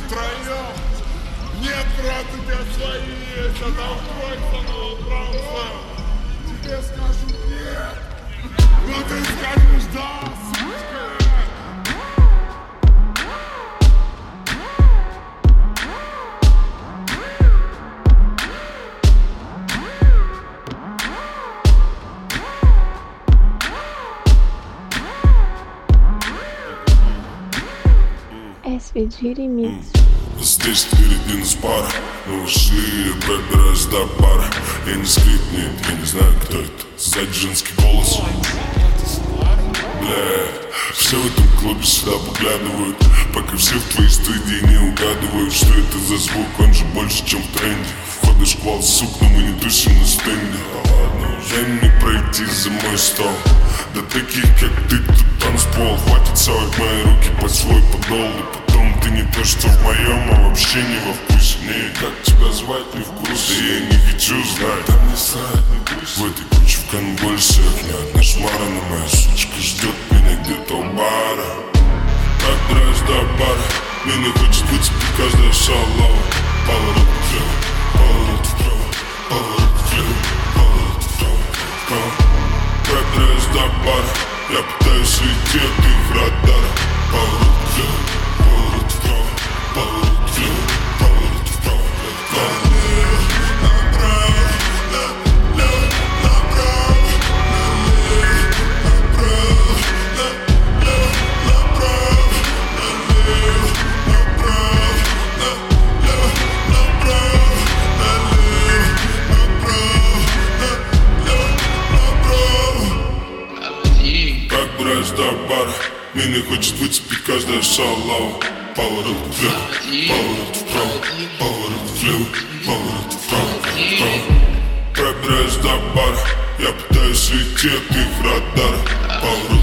втроем. Нет, брат, у тебя свои есть, а там тройка новобранца. Тебе скажут нет, но ты скажешь да, сучка. SVG Remix. Здесь впереди нас пара, но ушли, пробираюсь до пара. Я не скрип, нет, я не знаю, кто это. Сзади женский голос. Блядь, все в этом клубе сюда поглядывают, пока все в твоей студии не угадывают, что это за звук, он же больше, чем в тренде. Входы шквал, сук, но мы не тусим на стенде. Дай мне пройти за мой стол. Да таких, как ты, тут танцпол. Хватит совать мои руки под свой подол. И потом ты не то, что в моем, а вообще не во вкусе. Не, как тебя звать, не в курсе. Да я не хочу знать, да мне срать, не пусть. В этой куче в конвульсиях не одна шмара, но моя сучка ждет меня где-то у бара. Так драйв до бара, меня хочет выцепить каждая шалава. Поворот влево, поворот вправо, поворот влево, поворот вправо, вправо. Пробираюсь до бара, я пытаюсь уйти от их радара. Поворот влево, поворот вправо, поворот влево, поворот вправо, вправо. Налево, направо, налево, направо, налево, направо, налево, направо, налево, направо, налево, направо, налево, направо, налево, направо. Как драйв до бара, меня хочет выцепить каждая шалава. Поворот влево, поворот вправо, поворот влево, поворот вправо, вправо. Пробираюсь до бара, я пытаюсь уйти от их радара. Поворот